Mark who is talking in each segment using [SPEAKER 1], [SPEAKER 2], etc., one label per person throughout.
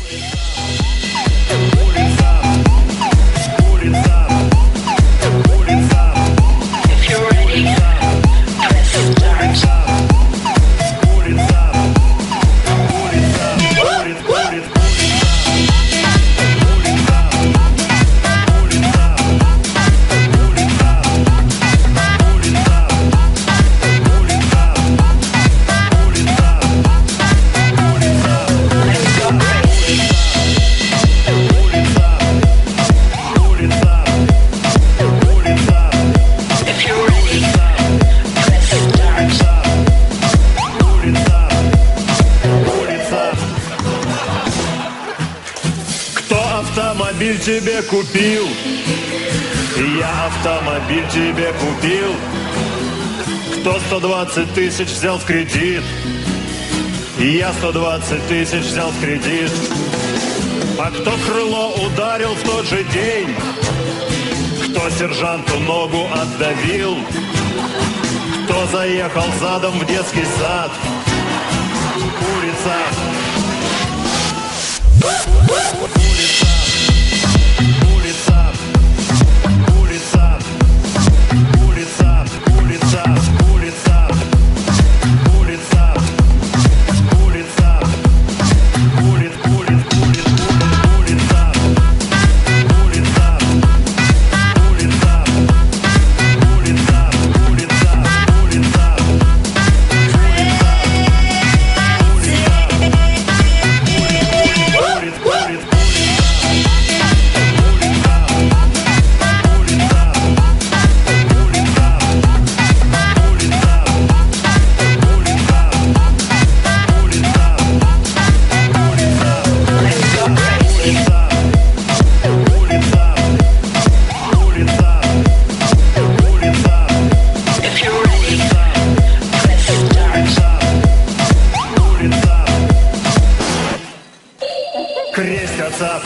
[SPEAKER 1] Автомобиль тебе купил, я автомобиль тебе купил. Кто 120 тысяч взял в кредит, я 120 тысяч взял в кредит. А кто крыло ударил в тот же день, кто сержанту ногу отдавил, кто заехал задом в детский сад, курица. Крестятся,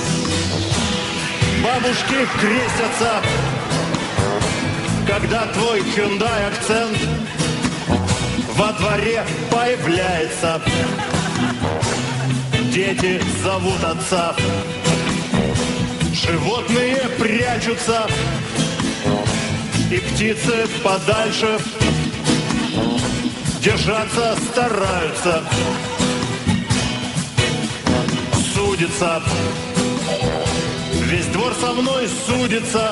[SPEAKER 1] бабушки крестятся, когда твой Hyundai акцент во дворе появляется. Дети зовут отца, животные прячутся, и птицы подальше держаться стараются. Судится, весь двор со мной судится,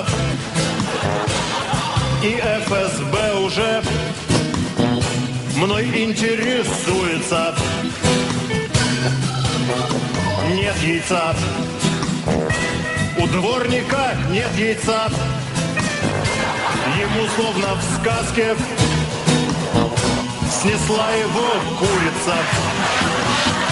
[SPEAKER 1] и ФСБ уже мной интересуется. Нет яйца, у дворника нет яйца, ему словно в сказке снесла его курица.